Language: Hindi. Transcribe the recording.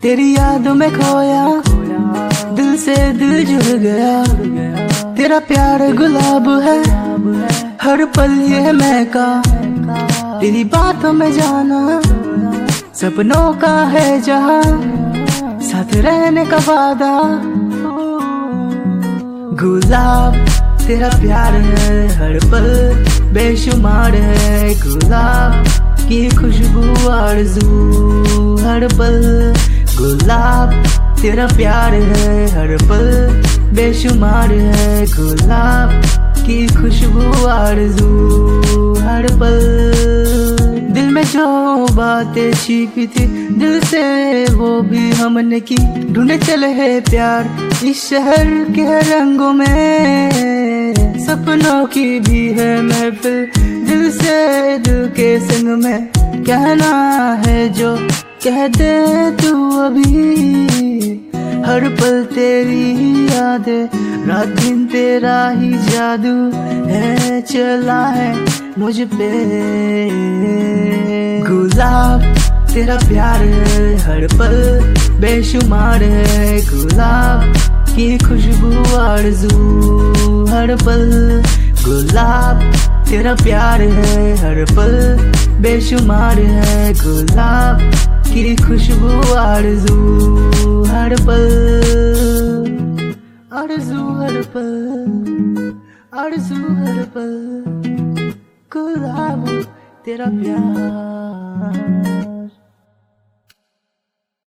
तेरी याद में खोया, दिल से दिल जुड़ गया। तेरा प्यार गुलाब है, हर पल ये महका। तेरी बातों में जाना सपनों का है जहां, साथ रहने का वादा। गुलाब तेरा प्यार है, हर पल बेशुमार है। गुलाब की खुशबू आरज़ू हर पल। गुलाब तेरा प्यार है, हर पल बेशुमार है। गुलाब की खुशबू आरज़ू हर पल। दिल में जो बातें छिपी थी दिल से वो भी हमने की। ढूंढे चले है प्यार इस शहर के रंगों में। सपनों की भी है महफिल, दिल से दिल के संग में। कहना है जो कह दे तू अभी, हर पल तेरी ही यादें, रात दिन तेरा ही जादू है चला है मुझ पे। गुलाब तेरा प्यार है, हर पल बेशुमार है। गुलाब की खुशबू आरज़ू हर पल। गुलाब तेरा प्यार है, हर पल बेशुमार है। गुलाब की खुशबू आरज़ू हर पल। आरज़ू हर पल, आरज़ू हर पल। गुलाब तेरा प्यार।